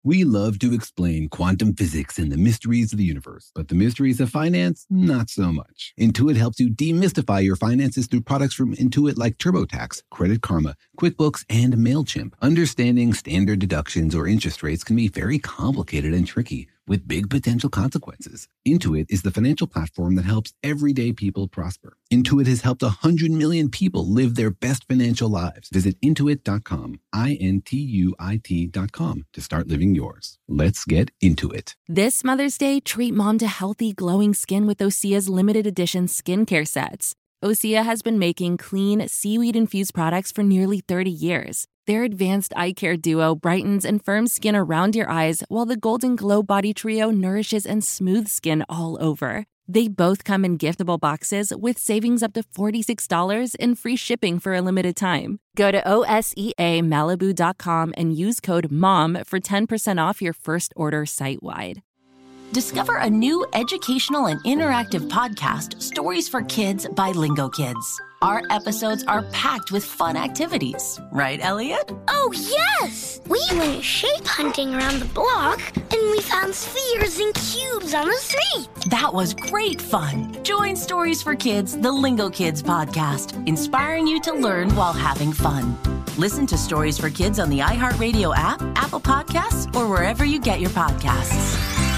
We love to explain quantum physics and the mysteries of the universe, but the mysteries of finance, not so much. Intuit helps you demystify your finances through products from Intuit like TurboTax, Credit Karma, QuickBooks, and MailChimp. Understanding standard deductions or interest rates can be very complicated and tricky, with big potential consequences. Intuit is the financial platform that helps everyday people prosper. Intuit has helped 100 million people live their best financial lives. Visit Intuit.com, Intuit.com, to start living yours. Let's get into it. This Mother's Day, treat mom to healthy, glowing skin with Osea's limited edition skincare sets. Osea has been making clean, seaweed-infused products for nearly 30 years. Their advanced eye care duo brightens and firms skin around your eyes, while the Golden Glow Body Trio nourishes and smooths skin all over. They both come in giftable boxes with savings up to $46 and free shipping for a limited time. Go to OSEAMalibu.com and use code MOM for 10% off your first order site-wide. Discover a new educational and interactive podcast, Stories for Kids by Lingo Kids. Our episodes are packed with fun activities. Right, Elliot? Oh, yes! We went shape hunting around the block, and we found spheres and cubes on the street. That was great fun. Join Stories for Kids, the Lingo Kids podcast, inspiring you to learn while having fun. Listen to Stories for Kids on the iHeartRadio app, Apple Podcasts, or wherever you get your podcasts.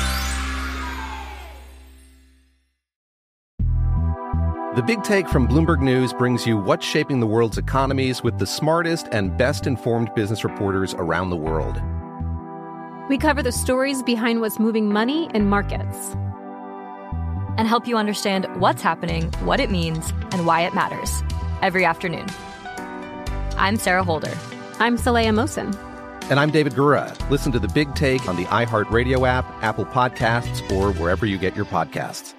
The Big Take from Bloomberg News brings you what's shaping the world's economies with the smartest and best-informed business reporters around the world. We cover the stories behind what's moving money and markets, and help you understand what's happening, what it means, and why it matters every afternoon. I'm Sarah Holder. I'm Saleha Mohsin. And I'm David Gura. Listen to The Big Take on the iHeartRadio app, Apple Podcasts, or wherever you get your podcasts.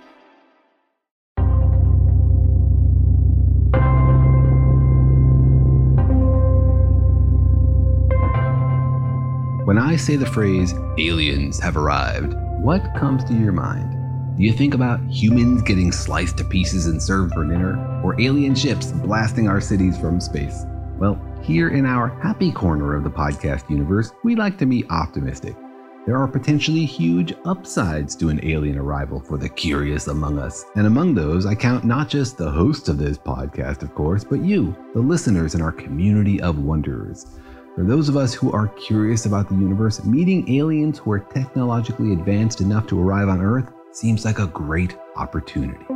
When I say the phrase, aliens have arrived, what comes to your mind? Do you think about humans getting sliced to pieces and served for dinner? Or alien ships blasting our cities from space? Well, here in our happy corner of the podcast universe, we like to be optimistic. There are potentially huge upsides to an alien arrival for the curious among us. And among those, I count not just the hosts of this podcast, of course, but you, the listeners in our community of wanderers. For those of us who are curious about the universe, meeting aliens who are technologically advanced enough to arrive on Earth seems like a great opportunity.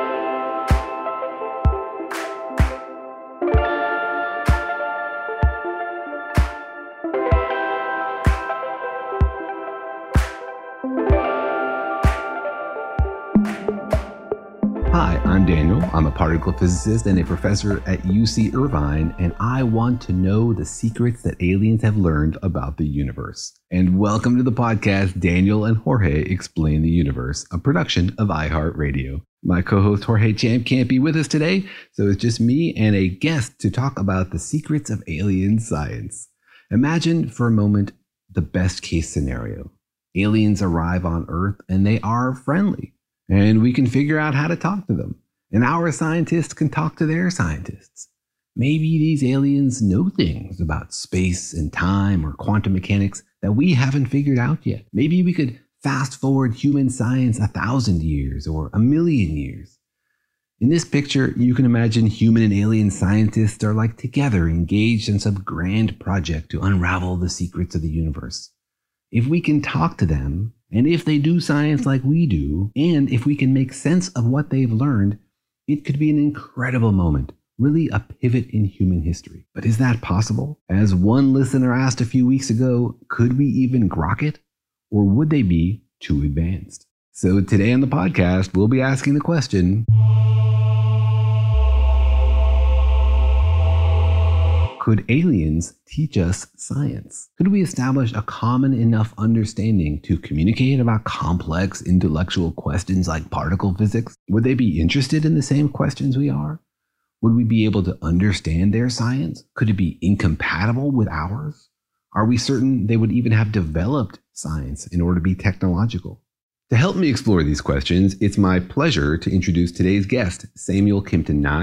Hi, I'm Daniel. I'm a particle physicist and a professor at UC Irvine, and I want to know the secrets that aliens have learned about the universe. And welcome to the podcast, Daniel and Jorge Explain the Universe, a production of iHeartRadio. My co-host Jorge Champ can't be with us today, so it's just me and a guest to talk about the secrets of alien science. Imagine for a moment the best case scenario. Aliens arrive on Earth and they are friendly. And we can figure out how to talk to them. And our scientists can talk to their scientists. Maybe these aliens know things about space and time or quantum mechanics that we haven't figured out yet. Maybe we could fast forward human science 1,000 years or 1,000,000 years. In this picture, you can imagine human and alien scientists are like together engaged in some grand project to unravel the secrets of the universe. If we can talk to them, and if they do science like we do, and if we can make sense of what they've learned, it could be an incredible moment, really a pivot in human history. But is that possible? As one listener asked a few weeks ago, could we even grok it? Or would they be too advanced? So today on the podcast, we'll be asking the question, could aliens teach us science? Could we establish a common enough understanding to communicate about complex intellectual questions like particle physics? Would they be interested in the same questions we are? Would we be able to understand their science? Could it be incompatible with ours? Are we certain they would even have developed science in order to be technological? To help me explore these questions, it's my pleasure to introduce today's guest, Samuel Kimpton Nye.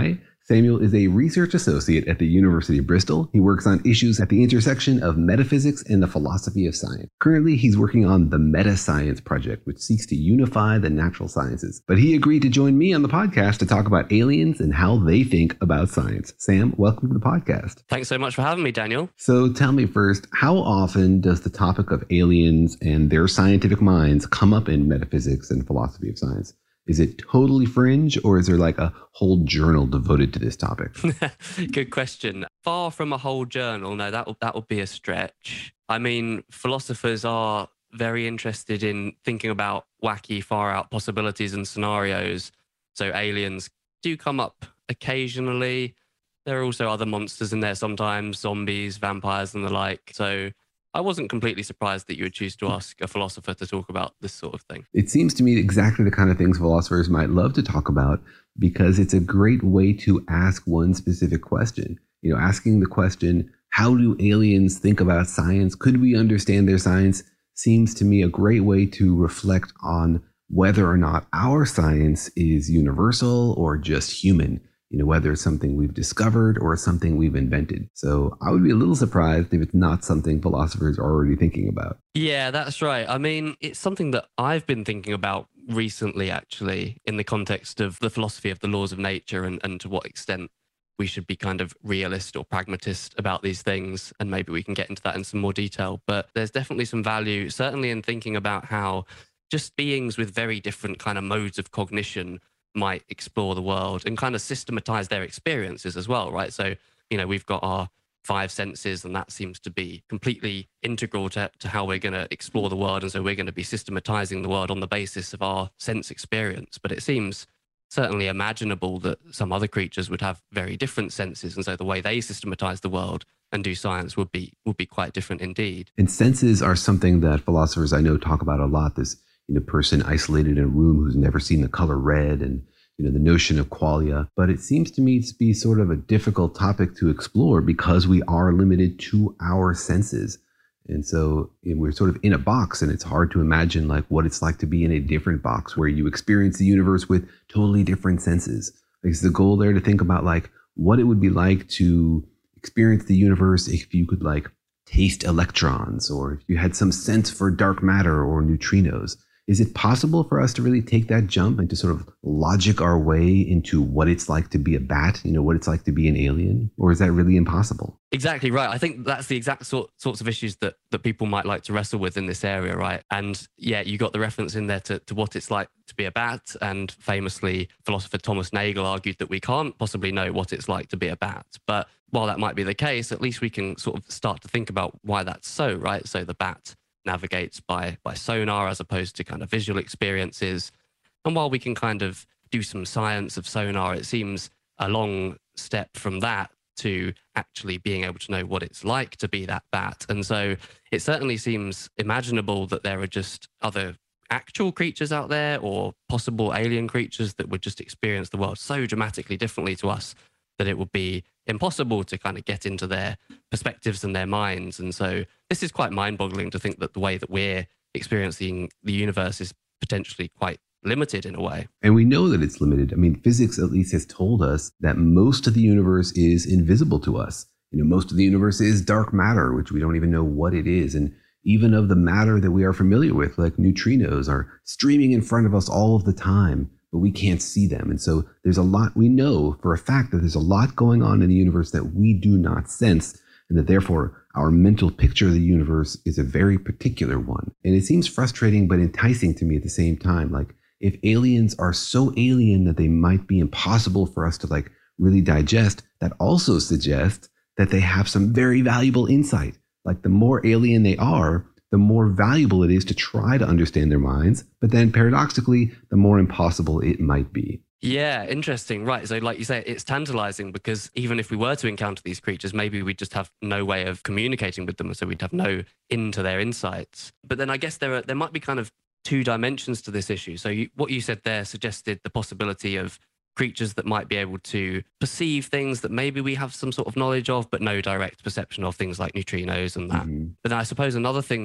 Samuel is a research associate at the University of Bristol. He works on issues at the intersection of metaphysics and the philosophy of science. Currently, he's working on the Meta-Science Project, which seeks to unify the natural sciences. But he agreed to join me on the podcast to talk about aliens and how they think about science. Sam, welcome to the podcast. Thanks so much for having me, Daniel. So tell me first, how often does the topic of aliens and their scientific minds come up in metaphysics and philosophy of science? Is it totally fringe, or is there like a whole journal devoted to this topic? Good question. Far from a whole journal. No, that would be a stretch. I mean, philosophers are very interested in thinking about wacky, far out possibilities and scenarios. So aliens do come up occasionally. There are also other monsters in there sometimes, zombies, vampires and the like. So I wasn't completely surprised that you would choose to ask a philosopher to talk about this sort of thing. It seems to me exactly the kind of things philosophers might love to talk about, because it's a great way to ask one specific question. You know, asking the question, how do aliens think about science? Could we understand their science? Seems to me a great way to reflect on whether or not our science is universal or just human. You know, whether it's something we've discovered or something we've invented. So I would be a little surprised if it's not something philosophers are already thinking about. Yeah, that's right. I mean, it's something that I've been thinking about recently, actually, in the context of the philosophy of the laws of nature and to what extent we should be kind of realist or pragmatist about these things. And maybe we can get into that in some more detail. But there's definitely some value, certainly in thinking about how just beings with very different kind of modes of cognition might explore the world and kind of systematize their experiences as well, right? So, you know, we've got our 5 senses, and that seems to be completely integral to how we're going to explore the world. And so we're going to be systematizing the world on the basis of our sense experience. But it seems certainly imaginable that some other creatures would have very different senses. And so the way they systematize the world and do science would be quite different indeed. And senses are something that philosophers I know talk about a lot. This, you know, person isolated in a room who's never seen the color red, and, you know, the notion of qualia. But it seems to me to be sort of a difficult topic to explore because we are limited to our senses. And so, you know, we're sort of in a box, and it's hard to imagine like what it's like to be in a different box where you experience the universe with totally different senses. Like, is the goal there to think about like what it would be like to experience the universe if you could like taste electrons, or if you had some sense for dark matter or neutrinos? Is it possible for us to really take that jump and to sort of logic our way into what it's like to be a bat, you know, what it's like to be an alien? Or is that really impossible? Exactly right. I think that's the exact sorts of issues that people might like to wrestle with in this area, right? And yeah, you got the reference in there to what it's like to be a bat. And famously, philosopher Thomas Nagel argued that we can't possibly know what it's like to be a bat. But while that might be the case, at least we can sort of start to think about why that's so, right? So the bat navigates by sonar as opposed to kind of visual experiences. And while we can kind of do some science of sonar, it seems a long step from that to actually being able to know what it's like to be that bat. And so it certainly seems imaginable that there are just other actual creatures out there, or possible alien creatures that would just experience the world so dramatically differently to us that it would be impossible to kind of get into their perspectives and their minds. And so this is quite mind-boggling to think that the way that we're experiencing the universe is potentially quite limited in a way. And we know that it's limited. I mean, physics at least has told us that most of the universe is invisible to us. You know, most of the universe is dark matter, which we don't even know what it is. And even of the matter that we are familiar with, like neutrinos, are streaming in front of us all of the time, but we can't see them. And so there's a lot, we know for a fact that there's a lot going on in the universe that we do not sense, and that therefore our mental picture of the universe is a very particular one. And it seems frustrating but enticing to me at the same time. Like, if aliens are so alien that they might be impossible for us to like really digest, that also suggests that they have some very valuable insight. Like, the more alien they are, the more valuable it is to try to understand their minds. But then paradoxically, the more impossible it might be. Yeah, interesting. Right. So like you say, it's tantalizing because even if we were to encounter these creatures, maybe we just have no way of communicating with them. So we'd have no into their insights. But then I guess there might be kind of 2 dimensions to this issue. So what you said there suggested the possibility of creatures that might be able to perceive things that maybe we have some sort of knowledge of, but no direct perception of, things like neutrinos and that. Mm-hmm. But then I suppose another thing that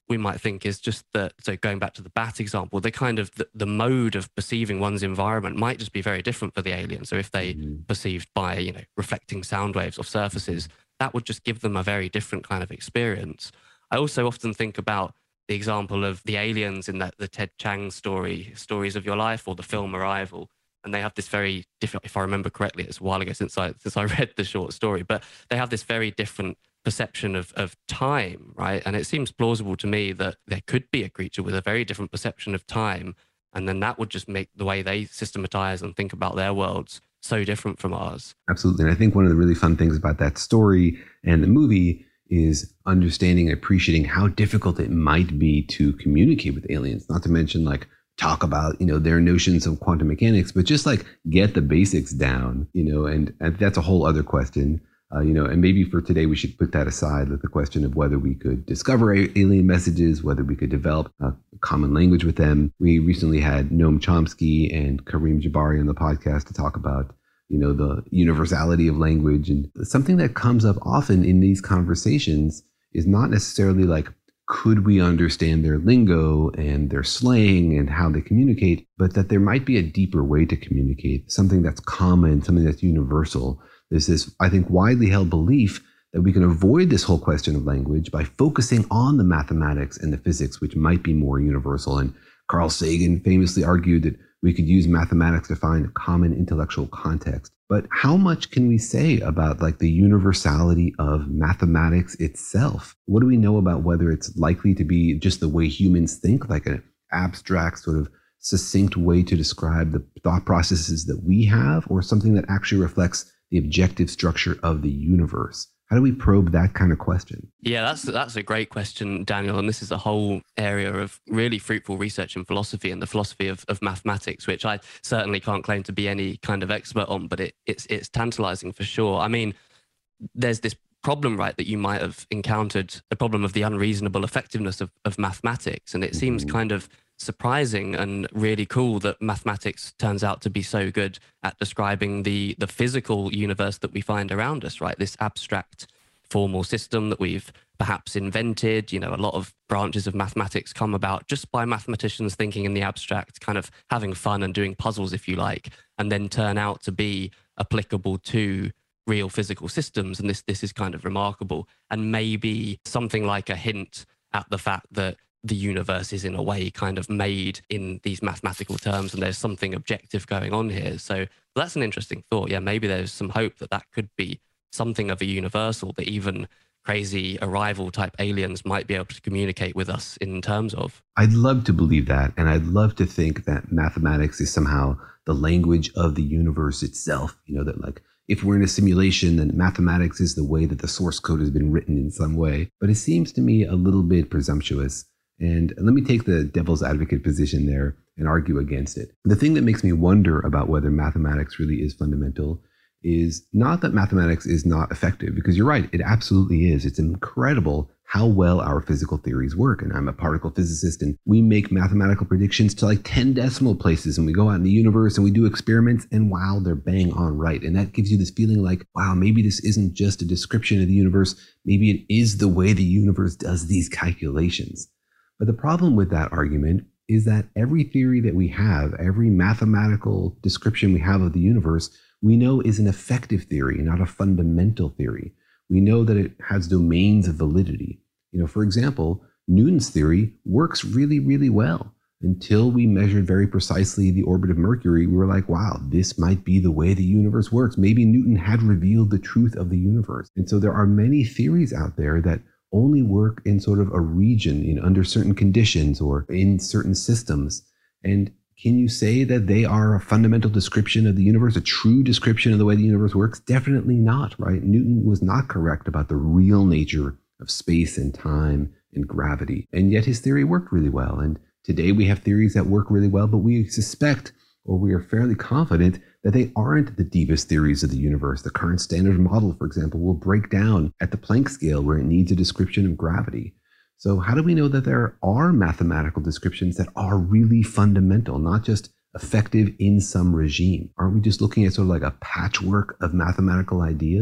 we might think is just that, so going back to the bat example, the kind of the mode of perceiving one's environment might just be very different for the alien. So if they perceived by, reflecting sound waves off surfaces, that would just give them a very different kind of experience. I also often think about the example of the aliens in the Ted Chiang story, Stories of Your Life, or the film Arrival. And they have this very different, if I remember correctly, it's a while ago since I read the short story, but they have this very different perception of time, right? And it seems plausible to me that there could be a creature with a very different perception of time. And then that would just make the way they systematize and think about their worlds so different from ours. Absolutely. And I think one of the really fun things about that story and the movie is understanding and appreciating how difficult it might be to communicate with aliens, not to mention talk about, their notions of quantum mechanics, but just get the basics down, and that's a whole other question. And maybe for today, we should put that aside, the question of whether we could discover alien messages, whether we could develop a common language with them. We recently had Noam Chomsky and Kareem Jabari on the podcast to talk about, the universality of language. And something that comes up often in these conversations is not necessarily could we understand their lingo and their slang and how they communicate, but that there might be a deeper way to communicate, something that's common, something that's universal. There's this, I think, widely held belief that we can avoid this whole question of language by focusing on the mathematics and the physics, which might be more universal. And Carl Sagan famously argued that we could use mathematics to find a common intellectual context. But how much can we say about the universality of mathematics itself? What do we know about whether it's likely to be just the way humans think, like an abstract sort of succinct way to describe the thought processes that we have, or something that actually reflects the objective structure of the universe? How do we probe that kind of question? Yeah, that's a great question, Daniel. And this is a whole area of really fruitful research in philosophy and the philosophy of mathematics, which I certainly can't claim to be any kind of expert on, but it's tantalizing for sure. I mean, there's this problem, right, that you might have encountered, the problem of the unreasonable effectiveness of mathematics. And it seems kind of surprising and really cool that mathematics turns out to be so good at describing the physical universe that we find around us, right? This abstract formal system that we've perhaps invented. A lot of branches of mathematics come about just by mathematicians thinking in the abstract, kind of having fun and doing puzzles, if you like, and then turn out to be applicable to real physical systems. And this is kind of remarkable, and maybe something like a hint at the fact that the universe is in a way kind of made in these mathematical terms, and there's something objective going on here. So that's an interesting thought. Yeah, maybe there's some hope that could be something of a universal that even crazy Arrival type aliens might be able to communicate with us in terms of. I'd love to believe that. And I'd love to think that mathematics is somehow the language of the universe itself. That if we're in a simulation, then mathematics is the way that the source code has been written in some way. But it seems to me a little bit presumptuous. And let me take the devil's advocate position there and argue against it. The thing that makes me wonder about whether mathematics really is fundamental is not that mathematics is not effective, because you're right, it absolutely is. It's incredible how well our physical theories work. And I'm a particle physicist, and we make mathematical predictions to 10 decimal places, and we go out in the universe and we do experiments, and wow, they're bang on right. And that gives you this feeling wow, maybe this isn't just a description of the universe. Maybe it is the way the universe does these calculations. But the problem with that argument is that every theory that we have, every mathematical description we have of the universe, we know is an effective theory, not a fundamental theory. We know that it has domains of validity. For example, Newton's theory works really, really well. Until we measured very precisely the orbit of Mercury, we were like, wow, this might be the way the universe works. Maybe Newton had revealed the truth of the universe. And so there are many theories out there that only work in sort of a region, under certain conditions or in certain systems. And can you say that they are a fundamental description of the universe, a true description of the way the universe works? Definitely not, right? Newton was not correct about the real nature of space and time and gravity. And yet his theory worked really well. And today we have theories that work really well, but we suspect, or we are fairly confident, that they aren't the deepest theories of the universe. The current standard model, for example, will break down at the Planck scale where it needs a description of gravity. So how do we know that there are mathematical descriptions that are really fundamental, not just effective in some regime? Aren't we just looking at sort of a patchwork of mathematical ideas?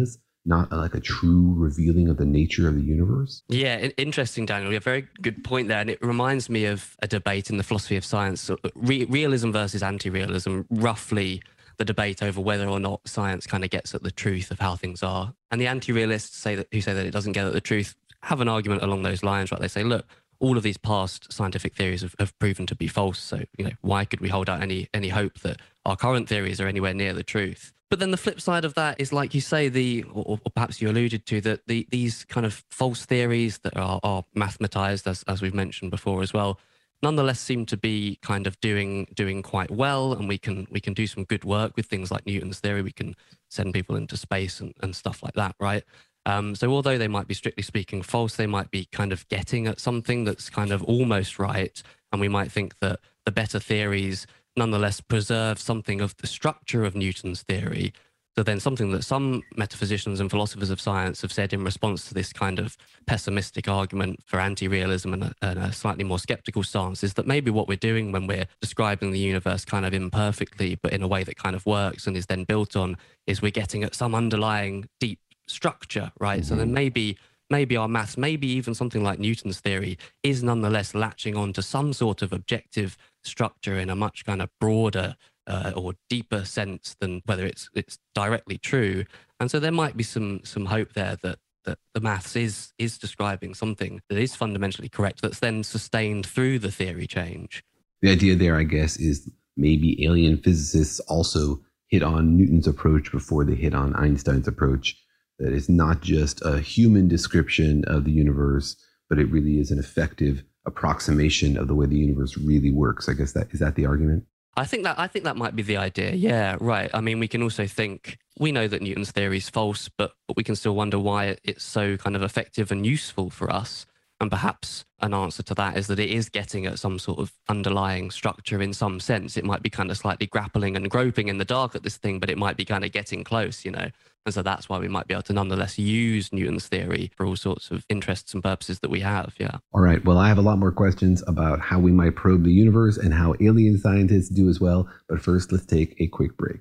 not like a true revealing of the nature of the universe? Yeah, interesting, Daniel. Yeah, very good point there. And it reminds me of a debate in the philosophy of science, realism versus anti-realism, roughly the debate over whether or not science kind of gets at the truth of how things are. And the anti-realists who say that it doesn't get at the truth have an argument along those lines, right? They say, look, all of these past scientific theories have proven to be false. So, why could we hold out any hope that our current theories are anywhere near the truth? But then the flip side of that is, like you say, or perhaps you alluded to, that these kind of false theories that are mathematized, as we've mentioned before as well, nonetheless seem to be kind of doing quite well, and we can do some good work with things like Newton's theory. We can send people into space and stuff like that, right? So although they might be strictly speaking false, they might be kind of getting at something that's kind of almost right, and we might think that the better theories nonetheless preserve something of the structure of Newton's theory. So then something that some metaphysicians and philosophers of science have said in response to this kind of pessimistic argument for anti-realism and a slightly more skeptical stance is that maybe what we're doing when we're describing the universe kind of imperfectly, but in a way that kind of works and is then built on, is we're getting at some underlying deep structure, right? So then maybe our maths, maybe even something like Newton's theory, is nonetheless latching on to some sort of objective structure in a much kind of broader or deeper sense than whether it's directly true. And so there might be some hope there that the maths is describing something that is fundamentally correct, that's then sustained through the theory change. The idea there, I guess, is maybe alien physicists also hit on Newton's approach before they hit on Einstein's approach. That it's not just a human description of the universe, but it really is an effective approximation of the way the universe really works. I guess is that the argument? I think that might be the idea. Yeah, right. I mean, we can also think, we know that Newton's theory is false, but we can still wonder why it's so kind of effective and useful for us. And perhaps an answer to that is that it is getting at some sort of underlying structure in some sense. It might be kind of slightly grappling and groping in the dark at this thing, but it might be kind of getting close, And so that's why we might be able to nonetheless use Newton's theory for all sorts of interests and purposes that we have, yeah. All right, well, I have a lot more questions about how we might probe the universe and how alien scientists do as well. But first, let's take a quick break.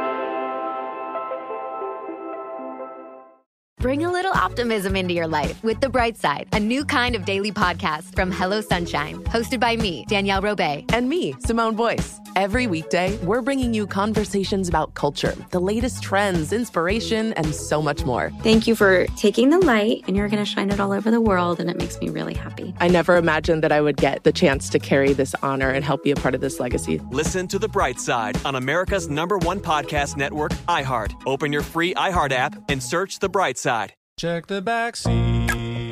Bring a little optimism into your life with The Bright Side, a new kind of daily podcast from Hello Sunshine, hosted by me, Danielle Robay. And me, Simone Boyce. Every weekday, we're bringing you conversations about culture, the latest trends, inspiration, and so much more. Thank you for taking the light, and you're going to shine it all over the world, and it makes me really happy. I never imagined that I would get the chance to carry this honor and help be a part of this legacy. Listen to The Bright Side on America's #1 podcast network, iHeart. Open your free iHeart app and search The Bright Side. Check the back seat.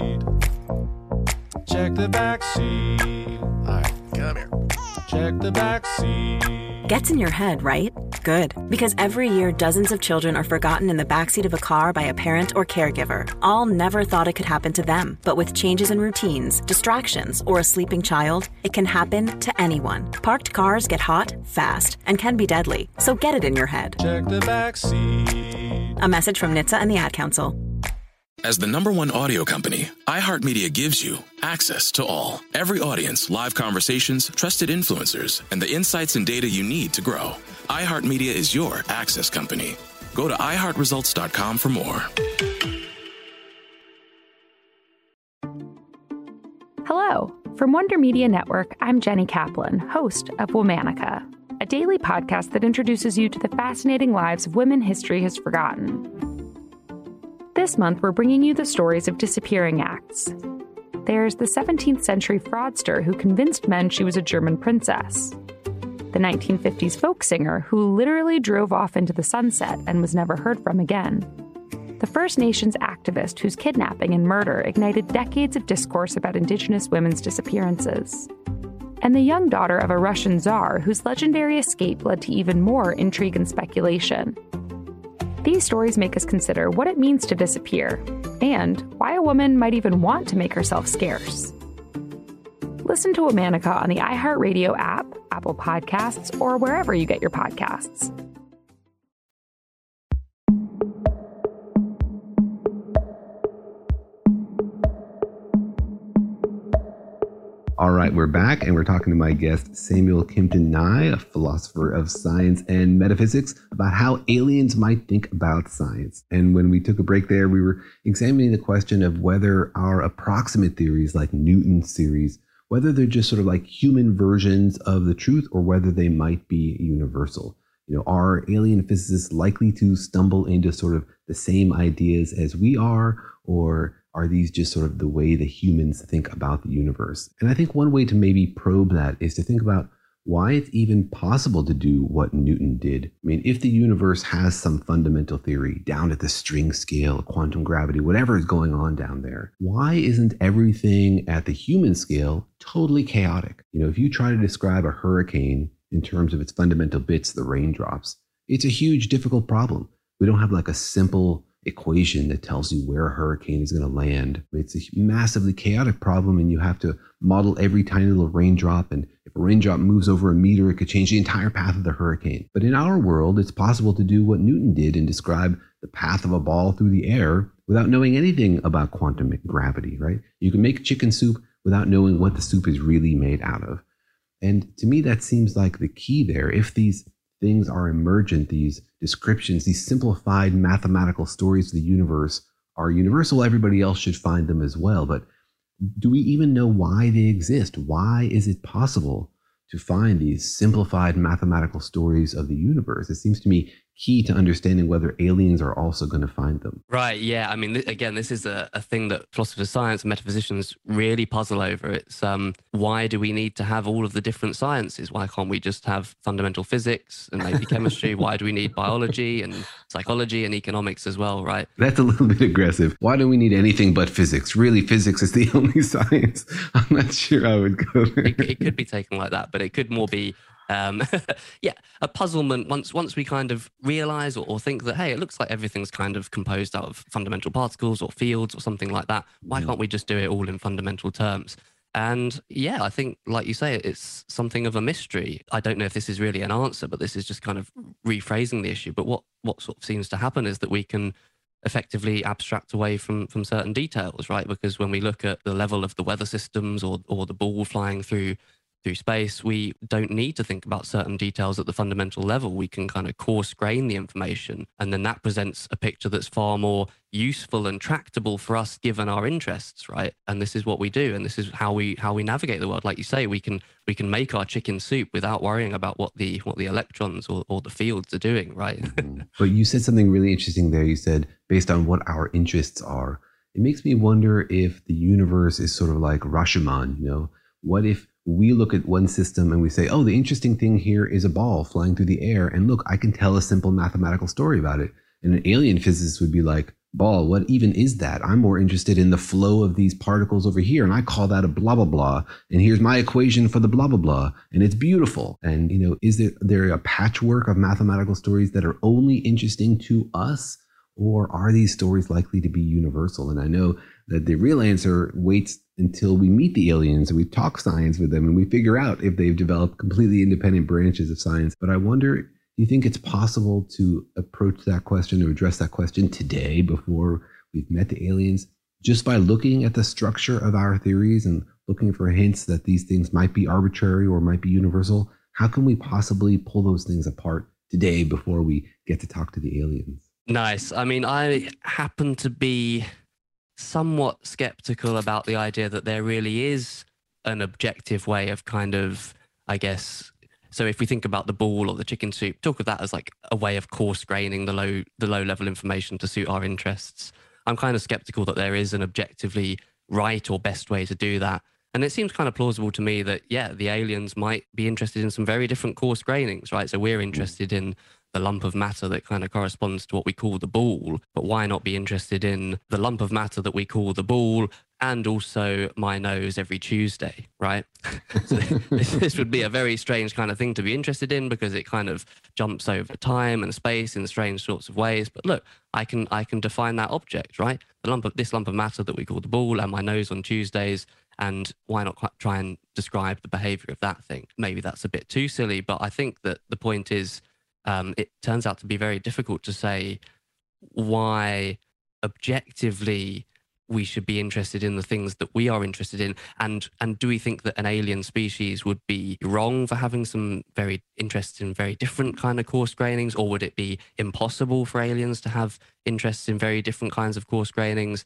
Check the back seat. All right, come here. Check the back seat. Gets in your head, right? Good. Because every year, dozens of children are forgotten in the backseat of a car by a parent or caregiver. All never thought it could happen to them. But with changes in routines, distractions, or a sleeping child, it can happen to anyone. Parked cars get hot, fast, and can be deadly. So get it in your head. Check the back seat. A message from NHTSA and the Ad Council. As the #1 audio company, iHeartMedia gives you access to all. Every audience, live conversations, trusted influencers, and the insights and data you need to grow. iHeartMedia is your access company. Go to iHeartResults.com for more. Hello. From Wonder Media Network, I'm Jenny Kaplan, host of Womanica, a daily podcast that introduces you to the fascinating lives of women history has forgotten. This month, we're bringing you the stories of disappearing acts. There's the 17th century fraudster who convinced men she was a German princess. The 1950s folk singer who literally drove off into the sunset and was never heard from again. The First Nations activist whose kidnapping and murder ignited decades of discourse about Indigenous women's disappearances. And the young daughter of a Russian czar whose legendary escape led to even more intrigue and speculation. These stories make us consider what it means to disappear, and why a woman might even want to make herself scarce. Listen to Womanica on the iHeartRadio app, Apple Podcasts, or wherever you get your podcasts. All right, right, we're back and we're talking to my guest, Samuel Kimpton-Nye, a philosopher of science and metaphysics, about how aliens might think about science. And when we took a break there, we were examining the question of whether our approximate theories, like Newton's theories, whether they're just sort of like human versions of the truth or whether they might be universal. Are alien physicists likely to stumble into sort of the same ideas as we are, or are these just sort of the way the humans think about the universe? And I think one way to maybe probe that is to think about why it's even possible to do what Newton did. I mean, if the universe has some fundamental theory down at the string scale, quantum gravity, whatever is going on down there, why isn't everything at the human scale totally chaotic? If you try to describe a hurricane in terms of its fundamental bits, the raindrops, it's a huge, difficult problem. We don't have like a simple equation that tells you where a hurricane is going to land. It's a massively chaotic problem, and you have to model every tiny little raindrop. And if a raindrop moves over a meter, it could change the entire path of the hurricane. But in our world, it's possible to do what Newton did and describe the path of a ball through the air without knowing anything about quantum gravity, right? You can make chicken soup without knowing what the soup is really made out of. And to me, that seems like the key there. If these things are emergent, these descriptions, these simplified mathematical stories of the universe are universal, everybody else should find them as well. But do we even know why they exist? Why is it possible to find these simplified mathematical stories of the universe? It seems to me key to understanding whether aliens are also going to find them. Right, yeah. I mean, again, this is a thing that philosophers of science and metaphysicians really puzzle over. It's why do we need to have all of the different sciences? Why can't we just have fundamental physics and maybe chemistry? Why do we need biology and psychology and economics as well, right? That's a little bit aggressive. Why do we need anything but physics? Really, physics is the only science. I'm not sure I would go there. It could be taken like that, but it could more be a puzzlement once we kind of realize or think that, hey, it looks like everything's kind of composed out of fundamental particles or fields or something like that. Why can't we just do it all in fundamental terms? And yeah, I think, like you say, it's something of a mystery. I don't know if this is really an answer, but this is just kind of rephrasing the issue. But what sort of seems to happen is that we can effectively abstract away from certain details, right? Because when we look at the level of the weather systems or the ball flying through space, we don't need to think about certain details at the fundamental level. We can kind of coarse grain the information, and then that presents a picture that's far more useful and tractable for us given our interests, right? And this is what we do, and this is how we navigate the world. Like you say, we can make our chicken soup without worrying about what the electrons or the fields are doing, right? But you said something really interesting there. You said based on what our interests are. It makes me wonder if the universe is sort of like Rashomon. What if we look at one system and we say, oh, the interesting thing here is a ball flying through the air, and look, I can tell a simple mathematical story about it. And an alien physicist would be like, ball, what even is that? I'm more interested in the flow of these particles over here, and I call that a blah, blah, blah. And here's my equation for the blah, blah, blah. And it's beautiful. And, is there a patchwork of mathematical stories that are only interesting to us? Or are these stories likely to be universal? And I know that the real answer waits until we meet the aliens and we talk science with them and we figure out if they've developed completely independent branches of science. But I wonder, do you think it's possible to approach that question or address that question today before we've met the aliens, just by looking at the structure of our theories and looking for hints that these things might be arbitrary or might be universal? How can we possibly pull those things apart today before we get to talk to the aliens? Nice. I mean, I happen to be somewhat skeptical about the idea that there really is an objective way of kind of, I guess, so if we think about the ball or the chicken soup, talk of that as like a way of coarse graining the low level information to suit our interests. I'm kind of skeptical that there is an objectively right or best way to do that. And it seems kind of plausible to me that, yeah, the aliens might be interested in some very different coarse grainings, right? So we're interested in the lump of matter that kind of corresponds to what we call the ball, but why not be interested in the lump of matter that we call the ball and also my nose every Tuesday, right? So this would be a very strange kind of thing to be interested in because it kind of jumps over time and space in strange sorts of ways. But look, I can define that object, right? This lump of matter that we call the ball and my nose on Tuesdays. And why not try and describe the behavior of that thing? Maybe that's a bit too silly, but I think that the point is, it turns out to be very difficult to say why objectively we should be interested in the things that we are interested in? And do we think that an alien species would be wrong for having some very interests in very different kind of coarse grainings, or would it be impossible for aliens to have interests in very different kinds of coarse grainings?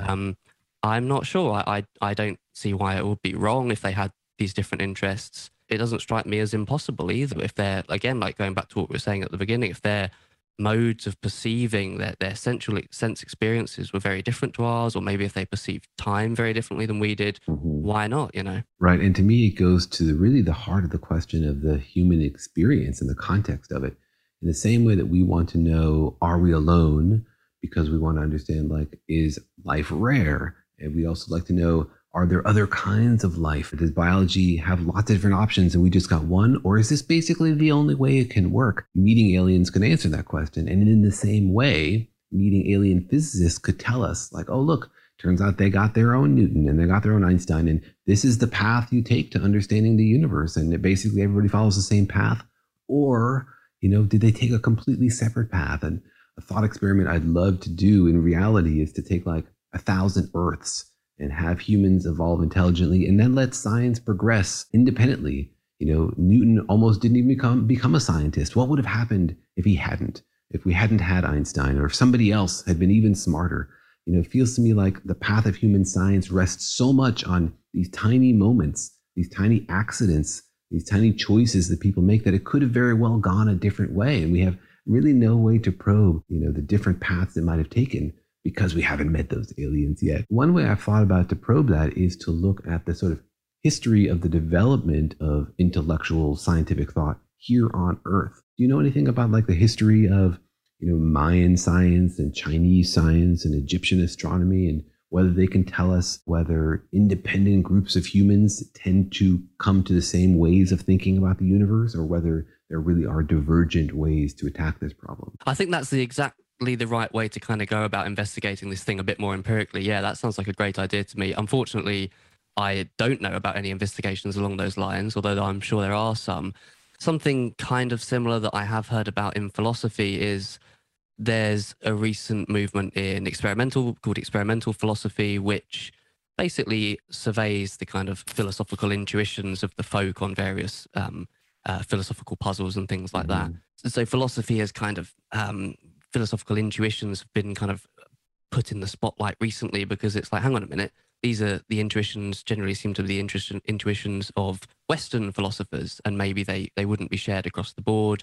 I'm not sure. I don't see why it would be wrong if they had these different interests. It doesn't strike me as impossible either. If they're, again, like going back to what we were saying at the beginning, if their modes of perceiving their sense experiences were very different to ours, or maybe if they perceived time very differently than we did, why not, you know? Right. And to me, it goes to really the heart of the question of the human experience and the context of it. In the same way that we want to know, are we alone? Because we want to understand, like, is life rare? And we also like to know, are there other kinds of life? Does biology have lots of different options and we just got one? Or is this basically the only way it can work? Meeting aliens can answer that question. And in the same way, meeting alien physicists could tell us, like, oh, look, turns out they got their own Newton and they got their own Einstein. And this is the path you take to understanding the universe. And it basically everybody follows the same path. Or, you know, did they take a completely separate path? And a thought experiment I'd love to do in reality is to take like 1,000 Earths and have humans evolve intelligently, and then let science progress independently. You know, Newton almost didn't even become a scientist. What would have happened if he hadn't? If we hadn't had Einstein, or if somebody else had been even smarter? You know, it feels to me like the path of human science rests so much on these tiny moments, these tiny accidents, these tiny choices that people make, that it could have very well gone a different way. And we have really no way to probe, you know, the different paths it might have taken, because we haven't met those aliens yet. One way I've thought about to probe that is to look at the sort of history of the development of intellectual scientific thought here on Earth. Do you know anything about like the history of, you know, Mayan science and Chinese science and Egyptian astronomy, and whether they can tell us whether independent groups of humans tend to come to the same ways of thinking about the universe, or whether there really are divergent ways to attack this problem? I think that's the right way to kind of go about investigating this thing a bit more empirically. Yeah, that sounds like a great idea to me. Unfortunately, I don't know about any investigations along those lines, although I'm sure there are some. Something kind of similar that I have heard about in philosophy is there's a recent movement called experimental philosophy, which basically surveys the kind of philosophical intuitions of the folk on various philosophical puzzles and things like that. So philosophy has kind of philosophical intuitions have been kind of put in the spotlight recently, because it's like, hang on a minute, these are the intuitions, generally seem to be the intuitions of Western philosophers, and maybe they wouldn't be shared across the board,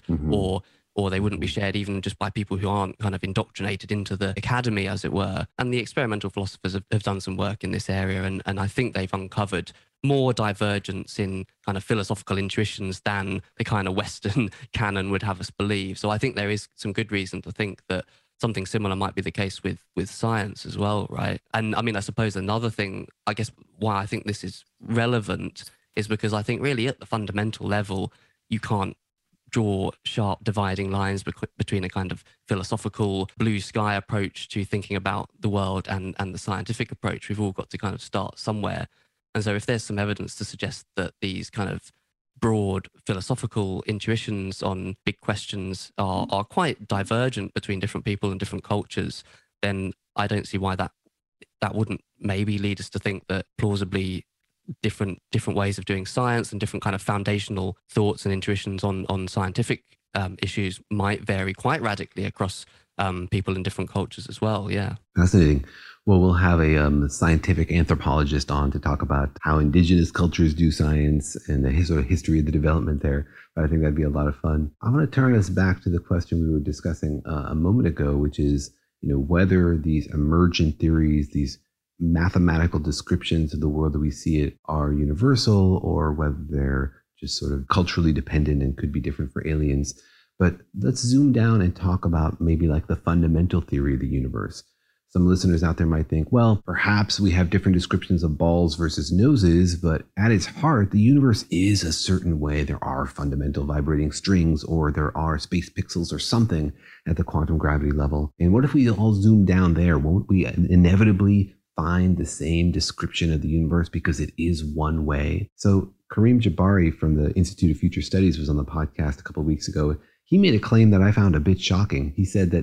or they wouldn't be shared even just by people who aren't kind of indoctrinated into the academy, as it were. And the experimental philosophers have done some work in this area, and I think they've uncovered more divergence in kind of philosophical intuitions than the kind of Western canon would have us believe. So I think there is some good reason to think that something similar might be the case with science as well, right? And I mean, I suppose another thing, I guess, why I think this is relevant is because I think really at the fundamental level, you can't draw sharp dividing lines between a kind of philosophical blue sky approach to thinking about the world and the scientific approach. We've all got to kind of start somewhere. And so if there's some evidence to suggest that these kind of broad philosophical intuitions on big questions are quite divergent between different people and different cultures, then I don't see why that wouldn't maybe lead us to think that plausibly different ways of doing science and different kind of foundational thoughts and intuitions on scientific issues might vary quite radically across people in different cultures as well. Yeah. Fascinating. Well, we'll have a scientific anthropologist on to talk about how indigenous cultures do science and the sort of history of the development there. But I think that'd be a lot of fun. I want to turn us back to the question we were discussing a moment ago, which is, you know, whether these emergent theories, these mathematical descriptions of the world that we see it, are universal, or whether they're just sort of culturally dependent and could be different for aliens. But let's zoom down and talk about maybe like the fundamental theory of the universe. Some listeners out there might think, well, perhaps we have different descriptions of balls versus noses, but at its heart, the universe is a certain way. There are fundamental vibrating strings, or there are space pixels or something at the quantum gravity level. And what if we all zoom down there? Won't we inevitably find the same description of the universe because it is one way? So Kareem Jabari from the Institute of Future Studies was on the podcast a couple of weeks ago. He made a claim that I found a bit shocking. He said that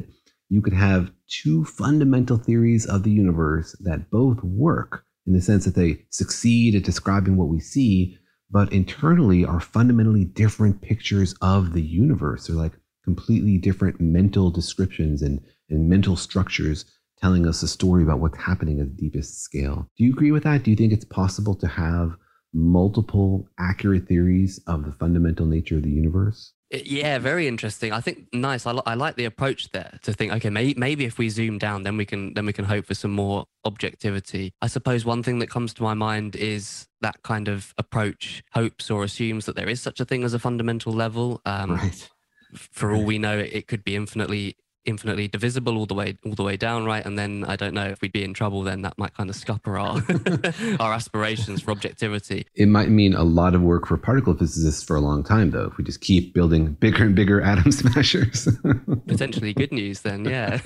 you could have two fundamental theories of the universe that both work in the sense that they succeed at describing what we see, but internally are fundamentally different pictures of the universe. They're like completely different mental descriptions and mental structures telling us a story about what's happening at the deepest scale. Do you agree with that? Do you think it's possible to have multiple accurate theories of the fundamental nature of the universe? Yeah, very interesting. I think nice. I like the approach there to think, okay, maybe if we zoom down, then we can hope for some more objectivity. I suppose one thing that comes to my mind is that kind of approach hopes or assumes that there is such a thing as a fundamental level. Right. For all we know, it could be infinitely divisible all the way down, right? And then I don't know if we'd be in trouble. Then that might kind of scupper our aspirations for objectivity. It might mean a lot of work for particle physicists for a long time, though, if we just keep building bigger and bigger atom smashers. Potentially good news then, yeah.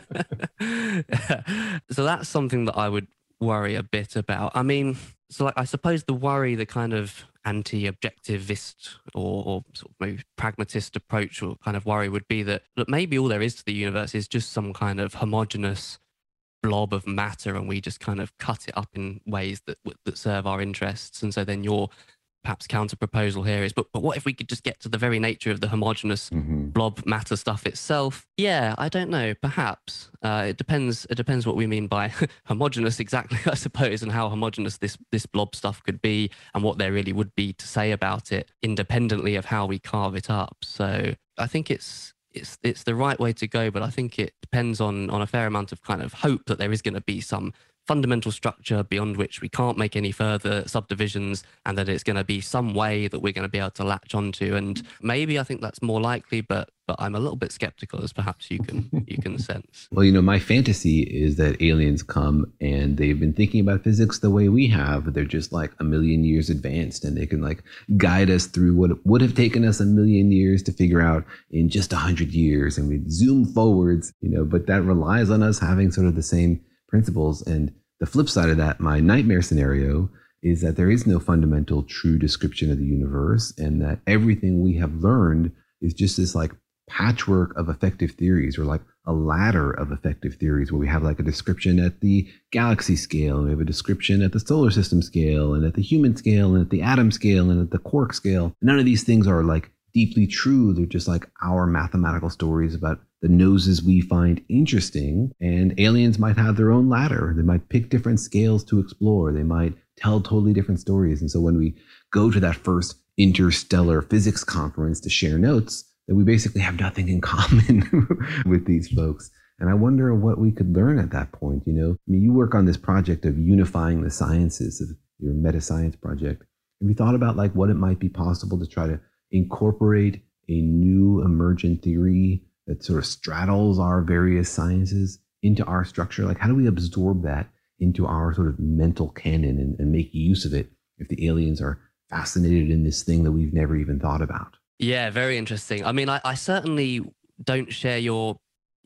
So that's something that I would worry a bit about. I mean, so like, I suppose the kind of anti-objectivist or sort of maybe pragmatist approach or kind of worry would be that maybe all there is to the universe is just some kind of homogeneous blob of matter, and we just kind of cut it up in ways that serve our interests. And so then your perhaps counter proposal here is, but what if we could just get to the very nature of the homogeneous blob matter stuff itself? Yeah, I don't know. Perhaps it depends what we mean by homogeneous exactly, I suppose, and how homogeneous this blob stuff could be, and what there really would be to say about it, independently of how we carve it up. So I think it's the right way to go, but I think it depends on a fair amount of kind of hope that there is going to be some fundamental structure beyond which we can't make any further subdivisions, and that it's going to be some way that we're going to be able to latch onto. And maybe I think that's more likely, but I'm a little bit skeptical, as perhaps you can sense. Well, my fantasy is that aliens come and they've been thinking about physics the way we have, but they're just like a million years advanced, and they can like guide us through what would have taken us a million years to figure out in just 100 years. And we zoom forwards, but that relies on us having sort of the same principles. And the flip side of that, my nightmare scenario, is that there is no fundamental true description of the universe, and that everything we have learned is just this like patchwork of effective theories, or like a ladder of effective theories, where we have like a description at the galaxy scale, and we have a description at the solar system scale, and at the human scale, and at the atom scale, and at the quark scale. None of these things are like deeply true. They're just like our mathematical stories about the noses we find interesting. And aliens might have their own ladder. They might pick different scales to explore. They might tell totally different stories. And so when we go to that first interstellar physics conference to share notes, that we basically have nothing in common with these folks. And I wonder what we could learn at that point. I mean, you work on this project of unifying the sciences, of your meta science project. Have you thought about like what it might be possible to try to incorporate a new emergent theory that sort of straddles our various sciences into our structure? Like, how do we absorb that into our sort of mental canon and make use of it if the aliens are fascinated in this thing that we've never even thought about? Yeah, very interesting. I mean, I certainly don't share your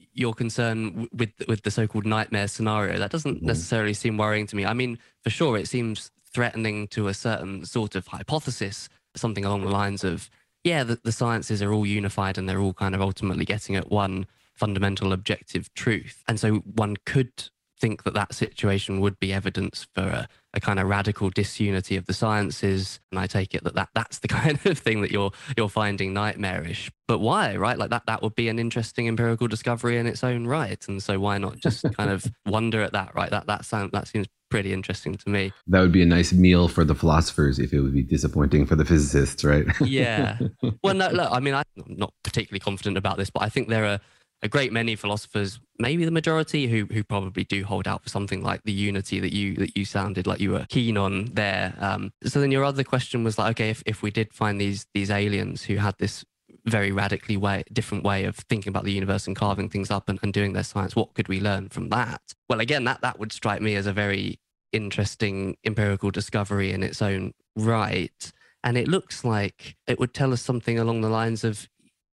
concern with the so-called nightmare scenario. That doesn't necessarily seem worrying to me. I mean, for sure, it seems threatening to a certain sort of hypothesis, something along the lines of, yeah, the sciences are all unified and they're all kind of ultimately getting at one fundamental objective truth. And so one could think that situation would be evidence for a kind of radical disunity of the sciences. And I take it that's the kind of thing that you're finding nightmarish. But why, right? Like that would be an interesting empirical discovery in its own right. And so why not just kind of wonder at that, right? That seems pretty interesting to me. That would be a nice meal for the philosophers if it would be disappointing for the physicists, right? Yeah. Well, no, look, I mean, I'm not particularly confident about this, but I think there are a great many philosophers, maybe the majority, who probably do hold out for something like the unity that you sounded like you were keen on there. So then your other question was like, okay, if we did find these aliens who had this very radically different way of thinking about the universe and carving things up and doing their science, what could we learn from that? Well, again, that would strike me as a very interesting empirical discovery in its own right. And it looks like it would tell us something along the lines of,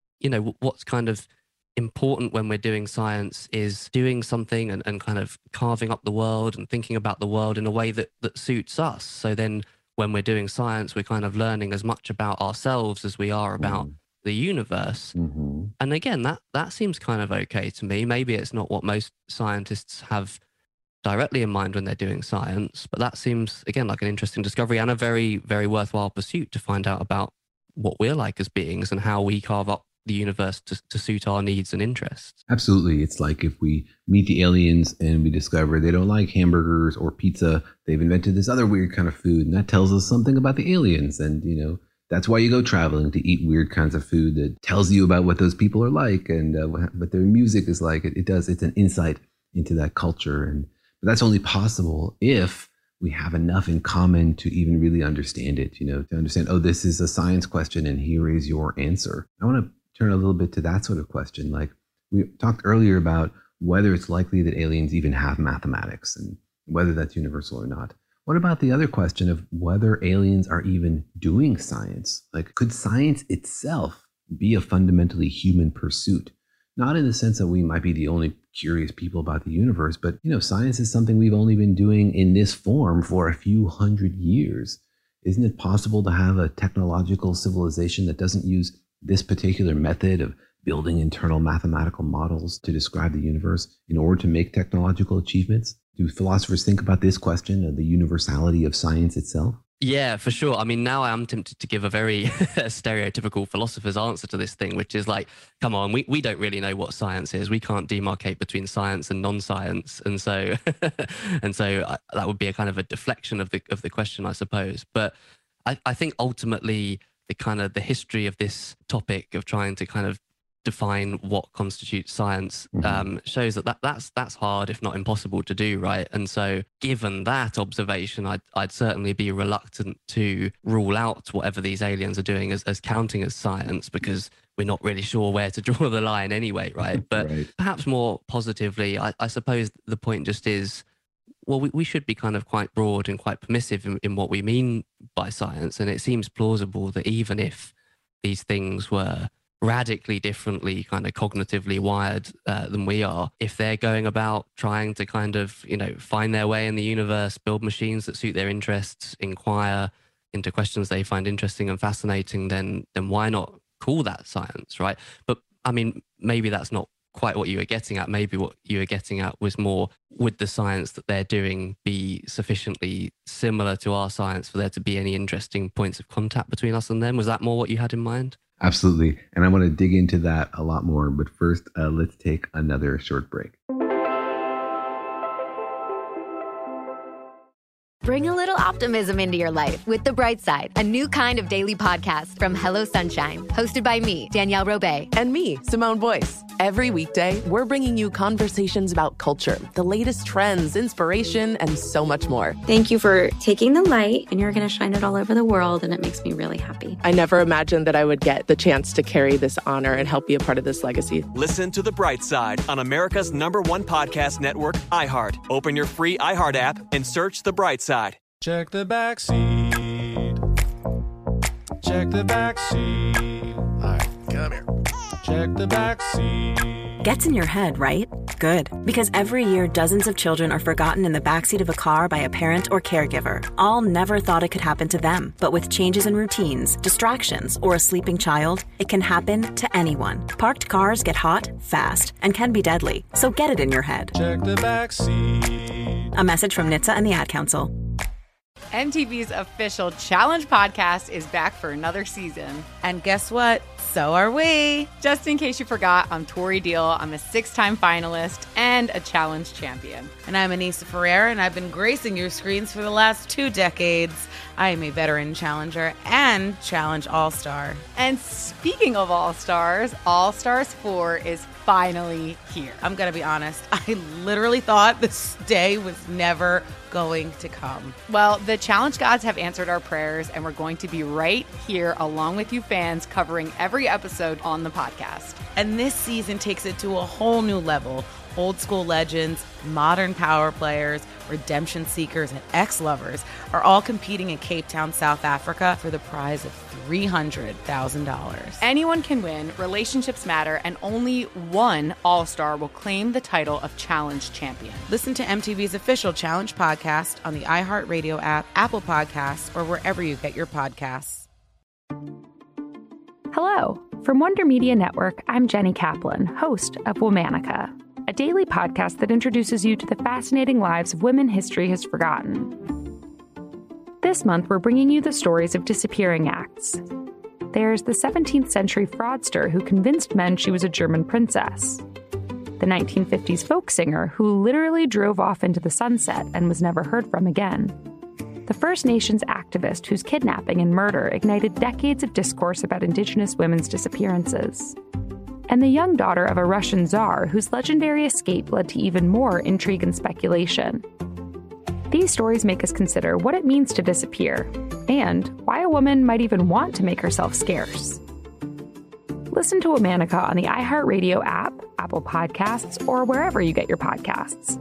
what's kind of important when we're doing science is doing something and kind of carving up the world and thinking about the world in a way that suits us. So then when we're doing science, we're kind of learning as much about ourselves as we are about the universe. And again, that seems kind of okay to me. Maybe it's not what most scientists have directly in mind when they're doing science, but that seems, again, like an interesting discovery and a very, very worthwhile pursuit to find out about what we're like as beings and how we carve up the universe to suit our needs and interests. Absolutely. It's like if we meet the aliens and we discover they don't like hamburgers or pizza, they've invented this other weird kind of food, and that tells us something about the aliens. And, you know, that's why you go traveling, to eat weird kinds of food that tells you about what those people are like and what their music is like. It's an insight into that culture. But that's only possible if we have enough in common to even really understand it, you know, to understand, oh, this is a science question and here is your answer. I want to turn a little bit to that sort of question. Like we talked earlier about whether it's likely that aliens even have mathematics and whether that's universal or not. What about the other question of whether aliens are even doing science? Like, could science itself be a fundamentally human pursuit? Not in the sense that we might be the only curious people about the universe, but, you know, science is something we've only been doing in this form for a few hundred years. Isn't it possible to have a technological civilization that doesn't use this particular method of building internal mathematical models to describe the universe in order to make technological achievements? Do philosophers think about this question of the universality of science itself? Yeah, for sure. I mean, now I am tempted to give a very stereotypical philosopher's answer to this thing, which is like, come on, we don't really know what science is. We can't demarcate between science and non-science. And so that would be a kind of a deflection of the question, I suppose. But I think ultimately the history of this topic of trying to kind of define what constitutes science shows that's hard, if not impossible to do, right? And so given that observation, I'd certainly be reluctant to rule out whatever these aliens are doing as counting as science, because we're not really sure where to draw the line anyway, right? But perhaps more positively, I suppose the point just is, well, we should be kind of quite broad and quite permissive in what we mean by science. And it seems plausible that even if these things were radically differently kind of cognitively wired than we are, if they're going about trying to kind of, you know, find their way in the universe, build machines that suit their interests, inquire into questions they find interesting and fascinating, then why not call that science, right? But I mean, maybe that's not quite what you were getting at. Maybe what you were getting at was more, would the science that they're doing be sufficiently similar to our science for there to be any interesting points of contact between us and them? Was that more what you had in mind? Absolutely. And I want to dig into that a lot more. But first, let's take another short break. Bring a little optimism into your life with The Bright Side, a new kind of daily podcast from Hello Sunshine, hosted by me, Danielle Robay. And me, Simone Boyce. Every weekday, we're bringing you conversations about culture, the latest trends, inspiration, and so much more. Thank you for taking the light, and you're going to shine it all over the world, and it makes me really happy. I never imagined that I would get the chance to carry this honor and help be a part of this legacy. Listen to The Bright Side on America's #1 podcast network, iHeart. Open your free iHeart app and search The Bright Side. Check the back seat. Check the back seat. All right, come here. Check the back seat. Gets in your head, right? Good. Because every year, dozens of children are forgotten in the backseat of a car by a parent or caregiver. All never thought it could happen to them. But with changes in routines, distractions, or a sleeping child, it can happen to anyone. Parked cars get hot, fast, and can be deadly. So get it in your head. Check the back seat. A message from NHTSA and the Ad Council. MTV's official Challenge podcast is back for another season. And guess what? So are we. Just in case you forgot, I'm Tori Deal. I'm a 6-time finalist and a Challenge champion. And I'm Anissa Ferrer, and I've been gracing your screens for the last 2 decades. I am a veteran challenger and Challenge All-Star. And speaking of All-Stars, All-Stars 4 is finally here. I'm going to be honest. I literally thought this day was never going to come. Well, the Challenge gods have answered our prayers, and we're going to be right here along with you fans covering every episode on the podcast. And this season takes it to a whole new level. Old school legends, modern power players, redemption seekers, and ex-lovers are all competing in Cape Town, South Africa for the prize of $300,000. Anyone can win, relationships matter, and only one All-Star will claim the title of Challenge champion. Listen to MTV's official Challenge podcast on the iHeartRadio app, Apple Podcasts, or wherever you get your podcasts. Hello. From Wonder Media Network, I'm Jenny Kaplan, host of Womanica, a daily podcast that introduces you to the fascinating lives of women history has forgotten. This month, we're bringing you the stories of disappearing acts. There's the 17th century fraudster who convinced men she was a German princess. The 1950s folk singer who literally drove off into the sunset and was never heard from again. The First Nations activist whose kidnapping and murder ignited decades of discourse about Indigenous women's disappearances. And the young daughter of a Russian czar whose legendary escape led to even more intrigue and speculation. These stories make us consider what it means to disappear, and why a woman might even want to make herself scarce. Listen to Womanica on the iHeartRadio app, Apple Podcasts, or wherever you get your podcasts.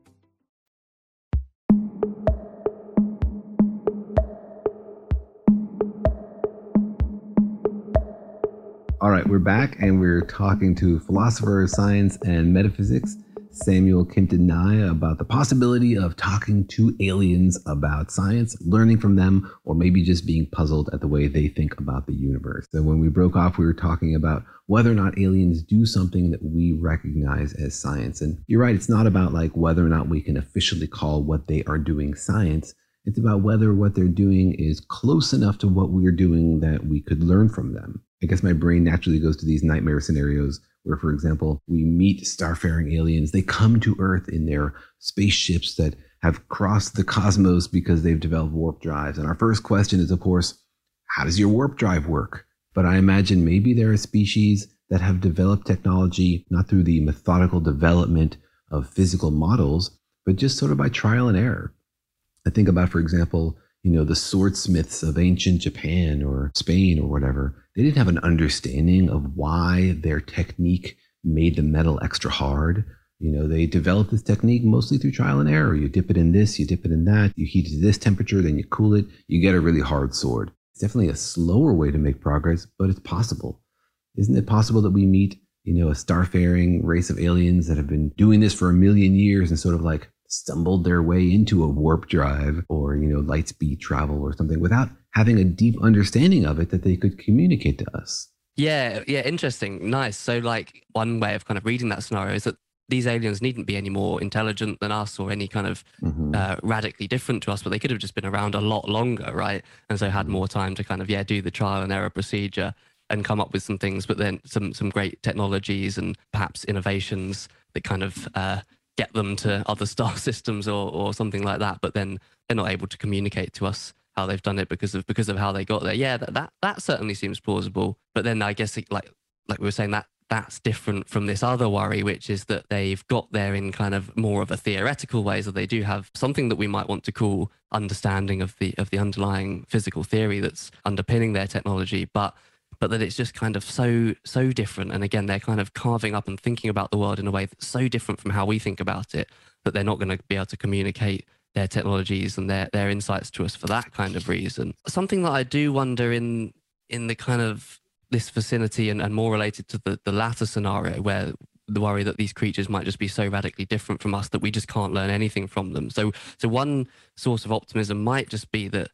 All right, we're back and we're talking to philosopher of science and metaphysics, Samuel Quintanilla, about the possibility of talking to aliens about science, learning from them, or maybe just being puzzled at the way they think about the universe. So when we broke off, we were talking about whether or not aliens do something that we recognize as science. And you're right, it's not about like whether or not we can officially call what they are doing science. It's about whether what they're doing is close enough to what we're doing that we could learn from them. I guess my brain naturally goes to these nightmare scenarios where, for example, we meet starfaring aliens. They come to Earth in their spaceships that have crossed the cosmos because they've developed warp drives. And our first question is, of course, how does your warp drive work? But I imagine maybe there are species that have developed technology not through the methodical development of physical models, but just sort of by trial and error. I think about, for example, the swordsmiths of ancient Japan or Spain or whatever. They didn't have an understanding of why their technique made the metal extra hard. They developed this technique mostly through trial and error. You dip it in this, you dip it in that, you heat it to this temperature, then you cool it, you get a really hard sword. It's definitely a slower way to make progress, but it's possible. Isn't it possible that we meet, a starfaring race of aliens that have been doing this for 1 million years and sort of like stumbled their way into a warp drive or, light speed travel or something without having a deep understanding of it that they could communicate to us? Yeah, interesting. Nice. So like one way of kind of reading that scenario is that these aliens needn't be any more intelligent than us or any kind of radically different to us, but they could have just been around a lot longer, right? And so had more time to kind of, do the trial and error procedure and come up with some things, but then some great technologies and perhaps innovations that kind of get them to other star systems or something like that, but then they're not able to communicate to us how they've done it because of how they got there. Yeah, that certainly seems plausible. But then I guess like we were saying, that's different from this other worry, which is that they've got there in kind of more of a theoretical way, so they do have something that we might want to call understanding of the underlying physical theory that's underpinning their technology, but that it's just kind of so different. And again, they're kind of carving up and thinking about the world in a way that's so different from how we think about it, that they're not going to be able to communicate their technologies and their insights to us for that kind of reason. Something that I do wonder in the kind of this vicinity and more related to the latter scenario, where the worry that these creatures might just be so radically different from us that we just can't learn anything from them. So one source of optimism might just be that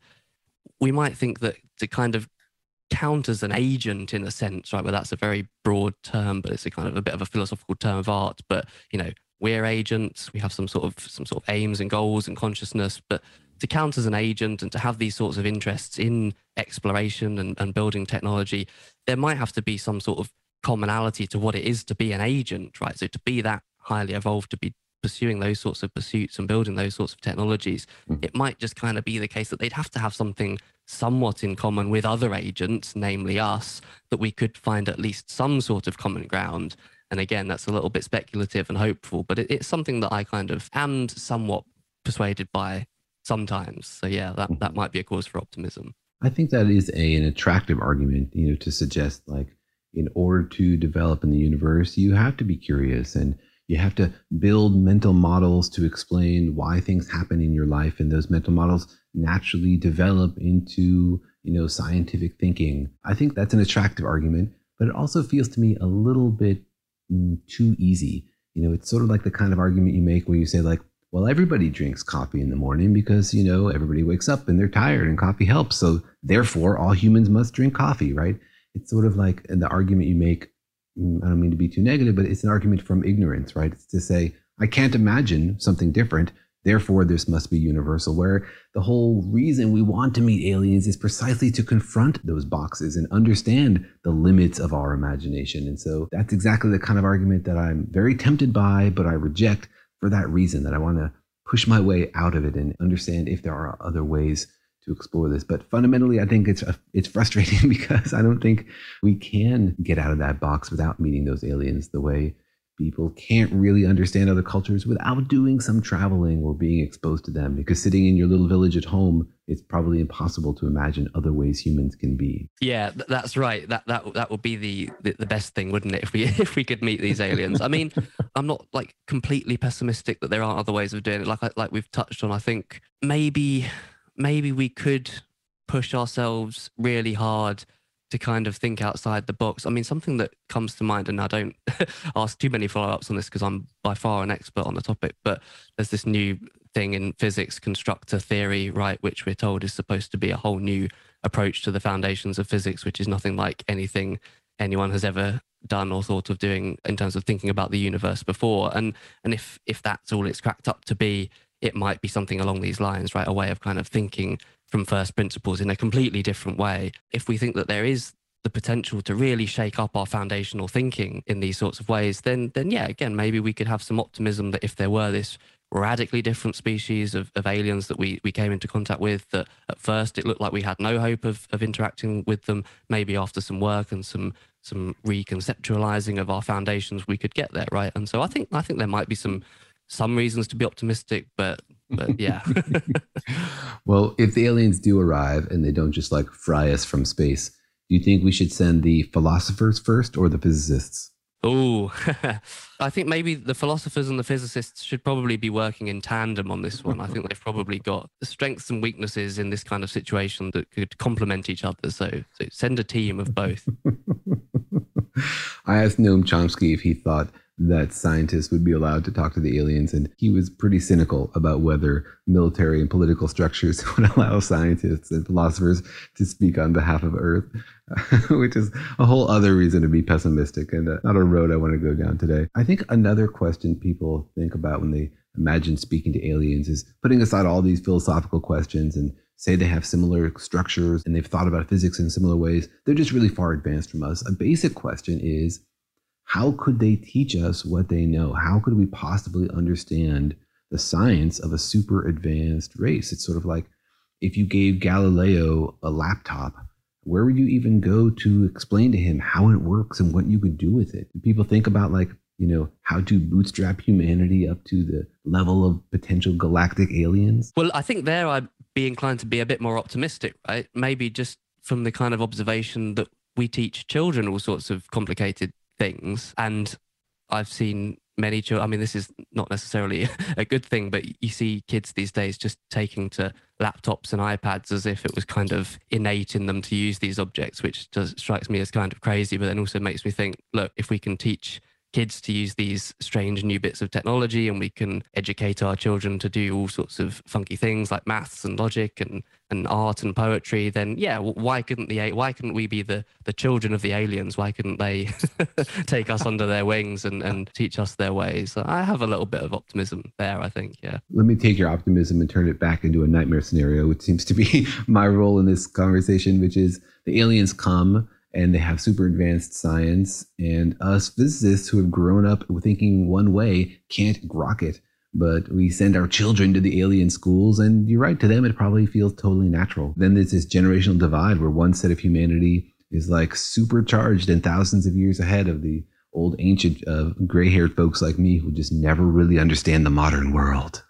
we might think that to kind of count as an agent in a sense, right? Well, that's a very broad term, but it's a kind of a bit of a philosophical term of art. But we're agents. We have some sort of aims and goals and consciousness. But to count as an agent and to have these sorts of interests in exploration and building technology, there might have to be some sort of commonality to what it is to be an agent, right? So to be that highly evolved, to be pursuing those sorts of pursuits and building those sorts of technologies, it might just kind of be the case that they'd have to have something somewhat in common with other agents, namely us, that we could find at least some sort of common ground. And again, that's a little bit speculative and hopeful, but it's something that I kind of am somewhat persuaded by sometimes. So yeah, that might be a cause for optimism. I think that is an attractive argument, to suggest like in order to develop in the universe, you have to be curious and you have to build mental models to explain why things happen in your life. And those mental models naturally develop into, scientific thinking. I think that's an attractive argument, but it also feels to me a little bit too easy. It's sort of like the kind of argument you make where you say like, well, everybody drinks coffee in the morning because, everybody wakes up and they're tired and coffee helps. So therefore all humans must drink coffee, right? it's sort of like the argument you make, I don't mean to be too negative, but it's an argument from ignorance, right? It's to say, I can't imagine something different, therefore this must be universal, where the whole reason we want to meet aliens is precisely to confront those boxes and understand the limits of our imagination. And so that's exactly the kind of argument that I'm very tempted by, but I reject for that reason, that I want to push my way out of it and understand if there are other ways to explore this. But fundamentally, I think it's frustrating because I don't think we can get out of that box without meeting those aliens the way people can't really understand other cultures without doing some traveling or being exposed to them. Because sitting in your little village at home, it's probably impossible to imagine other ways humans can be. Yeah, that's right. That would be the best thing, wouldn't it? If we could meet these aliens. I mean, I'm not like completely pessimistic that there aren't other ways of doing it. Like we've touched on, I think maybe we could push ourselves really hard to kind of think outside the box. I mean, something that comes to mind, and I don't ask too many follow-ups on this because I'm by far an expert on the topic, but there's this new thing in physics, constructor theory, right, which we're told is supposed to be a whole new approach to the foundations of physics, which is nothing like anything anyone has ever done or thought of doing in terms of thinking about the universe before. And if that's all it's cracked up to be, it might be something along these lines, right? A way of kind of thinking from first principles in a completely different way. If we think that there is the potential to really shake up our foundational thinking in these sorts of ways, then yeah, again, maybe we could have some optimism that if there were this radically different species of aliens that we came into contact with, that at first it looked like we had no hope of interacting with them, maybe after some work and some reconceptualizing of our foundations, we could get there, right? And so I think there might be some reasons to be optimistic, but yeah. Well, if the aliens do arrive and they don't just like fry us from space, do you think we should send the philosophers first or the physicists? Oh, I think maybe the philosophers and the physicists should probably be working in tandem on this one. I think they've probably got the strengths and weaknesses in this kind of situation that could complement each other. So send a team of both. I asked Noam Chomsky if he thought that scientists would be allowed to talk to the aliens, and he was pretty cynical about whether military and political structures would allow scientists and philosophers to speak on behalf of Earth, which is a whole other reason to be pessimistic and not a road I want to go down today. I think another question people think about when they imagine speaking to aliens is putting aside all these philosophical questions and say they have similar structures and they've thought about physics in similar ways. They're just really far advanced from us. A basic question is, how could they teach us what they know? How could we possibly understand the science of a super advanced race? It's sort of like if you gave Galileo a laptop, where would you even go to explain to him how it works and what you could do with it? People think about how to bootstrap humanity up to the level of potential galactic aliens. Well, I think there I'd be inclined to be a bit more optimistic, right? Maybe just from the kind of observation that we teach children all sorts of complicated things. And I've seen many children, I mean, this is not necessarily a good thing, but you see kids these days just taking to laptops and iPads as if it was kind of innate in them to use these objects, which strikes me as kind of crazy, but then also makes me think, look, if we can teach kids to use these strange new bits of technology and we can educate our children to do all sorts of funky things like maths and logic and art and poetry, then yeah, why couldn't we be the children of the aliens? Why couldn't they take us under their wings and teach us their ways? So I have a little bit of optimism there, I think, yeah. Let me take your optimism and turn it back into a nightmare scenario, which seems to be my role in this conversation, which is the aliens come and they have super advanced science, and us physicists who have grown up thinking one way can't grok it. But we send our children to the alien schools, and you're right, to them it probably feels totally natural. Then there's this generational divide where one set of humanity is like supercharged and thousands of years ahead of the old ancient gray-haired folks like me who just never really understand the modern world.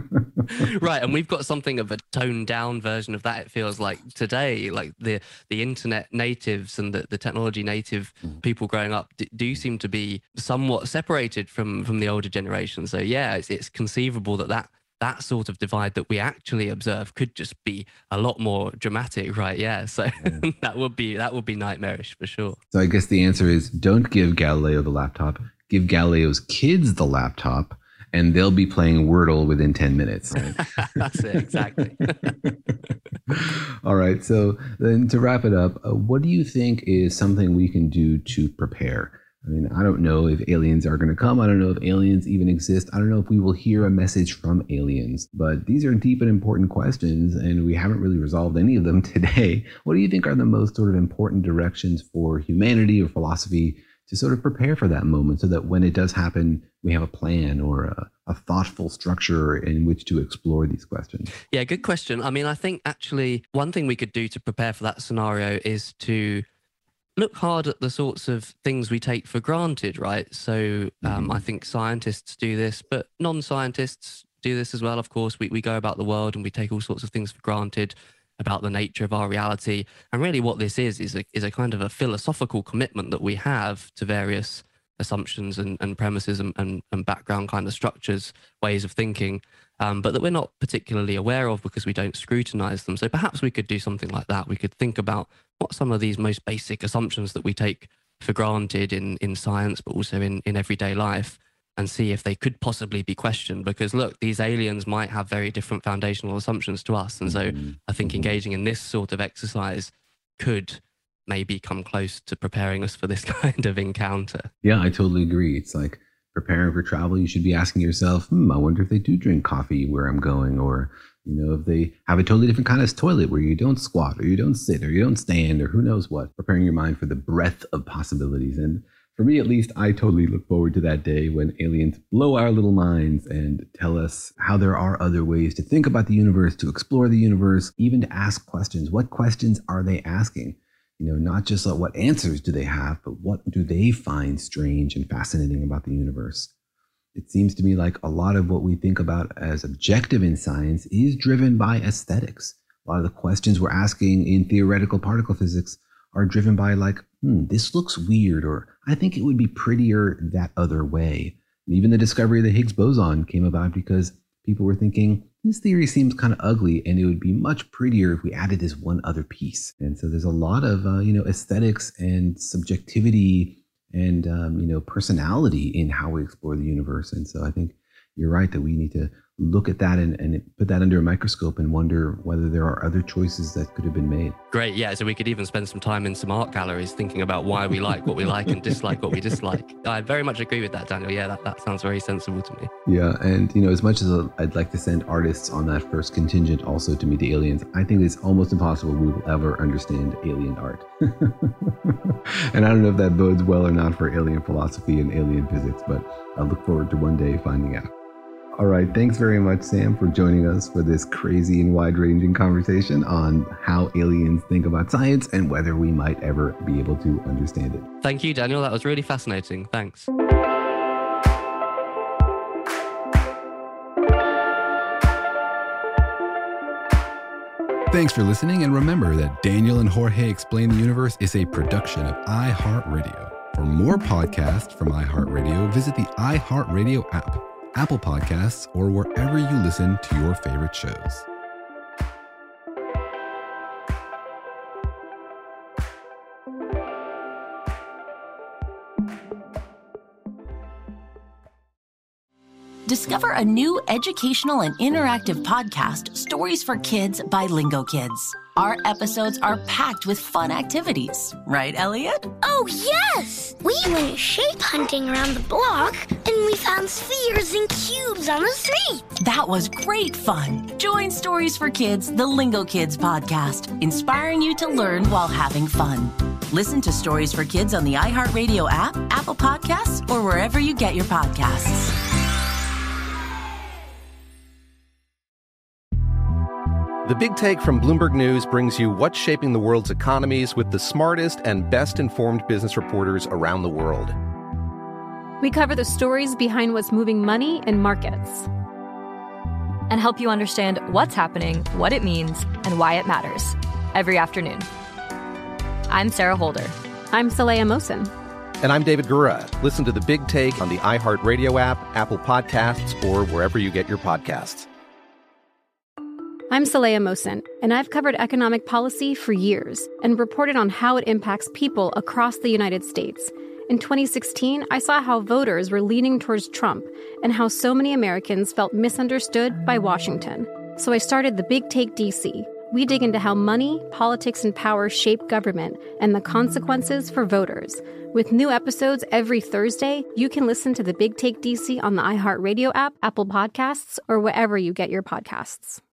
Right, and we've got something of a toned down version of that, it feels like today. Like the internet natives and the technology native people growing up do seem to be somewhat separated from the older generation. So yeah, it's conceivable that sort of divide that we actually observe could just be a lot more dramatic, right? Yeah, so that would be nightmarish for sure. So I guess the answer is, don't give Galileo the laptop, give Galileo's kids the laptop, and they'll be playing Wordle within 10 minutes. Right? That's it, exactly. All right. So then to wrap it up, what do you think is something we can do to prepare? I mean, I don't know if aliens are going to come. I don't know if aliens even exist. I don't know if we will hear a message from aliens. But these are deep and important questions, and we haven't really resolved any of them today. What do you think are the most sort of important directions for humanity or philosophy to sort of prepare for that moment so that when it does happen, we have a plan or a thoughtful structure in which to explore these questions? Yeah, good question. I mean, I think actually one thing we could do to prepare for that scenario is to look hard at the sorts of things we take for granted, right? So I think scientists do this, but non-scientists do this as well, of course. We go about the world and we take all sorts of things for granted about the nature of our reality. And really what this is a kind of a philosophical commitment that we have to various assumptions and premises and background kind of structures, ways of thinking, but that we're not particularly aware of because we don't scrutinize them. So perhaps we could do something like that. We could think about what some of these most basic assumptions that we take for granted in science, but also in everyday life, and see if they could possibly be questioned. Because look, these aliens might have very different foundational assumptions to us. And so I think engaging in this sort of exercise could maybe come close to preparing us for this kind of encounter. Yeah, I totally agree. It's like preparing for travel. You should be asking yourself, I wonder if they do drink coffee where I'm going, or if they have a totally different kind of toilet where you don't squat or you don't sit or you don't stand or who knows what. Preparing your mind for the breadth of possibilities. And for me, at least, I totally look forward to that day when aliens blow our little minds and tell us how there are other ways to think about the universe, to explore the universe, even to ask questions. What questions are they asking? Not just like what answers do they have, but what do they find strange and fascinating about the universe? It seems to me like a lot of what we think about as objective in science is driven by aesthetics. A lot of the questions we're asking in theoretical particle physics are driven by like, this looks weird, or I think it would be prettier that other way. And even the discovery of the Higgs boson came about because people were thinking, this theory seems kind of ugly and it would be much prettier if we added this one other piece. And so there's a lot of, aesthetics and subjectivity and, personality in how we explore the universe. And so I think you're right that we need to look at that and put that under a microscope and wonder whether there are other choices that could have been made. Great. Yeah. So we could even spend some time in some art galleries thinking about why we like what we like and dislike what we dislike. I very much agree with that, Daniel. Yeah, that sounds very sensible to me. Yeah. And, as much as I'd like to send artists on that first contingent also to meet the aliens, I think it's almost impossible we will ever understand alien art. And I don't know if that bodes well or not for alien philosophy and alien physics, but I look forward to one day finding out. All right. Thanks very much, Sam, for joining us for this crazy and wide-ranging conversation on how aliens think about science and whether we might ever be able to understand it. Thank you, Daniel. That was really fascinating. Thanks. Thanks for listening, and remember that Daniel and Jorge Explain the Universe is a production of iHeartRadio. For more podcasts from iHeartRadio, visit the iHeartRadio app, Apple Podcasts, or wherever you listen to your favorite shows. Discover a new educational and interactive podcast, Stories for Kids by Lingo Kids. Our episodes are packed with fun activities. Right, Elliot? Oh, yes! We went shape hunting around the block, and we found spheres and cubes on the street. That was great fun. Join Stories for Kids, the Lingo Kids podcast, inspiring you to learn while having fun. Listen to Stories for Kids on the iHeartRadio app, Apple Podcasts, or wherever you get your podcasts. The Big Take from Bloomberg News brings you what's shaping the world's economies with the smartest and best-informed business reporters around the world. We cover the stories behind what's moving money and markets, and help you understand what's happening, what it means, and why it matters every afternoon. I'm Sarah Holder. I'm Saleha Mohsin. And I'm David Gura. Listen to The Big Take on the iHeartRadio app, Apple Podcasts, or wherever you get your podcasts. I'm Saleha Mohsin, and I've covered economic policy for years and reported on how it impacts people across the United States. In 2016, I saw how voters were leaning towards Trump and how so many Americans felt misunderstood by Washington. So I started The Big Take DC. We dig into how money, politics, and power shape government and the consequences for voters. With new episodes every Thursday, you can listen to The Big Take DC on the iHeartRadio app, Apple Podcasts, or wherever you get your podcasts.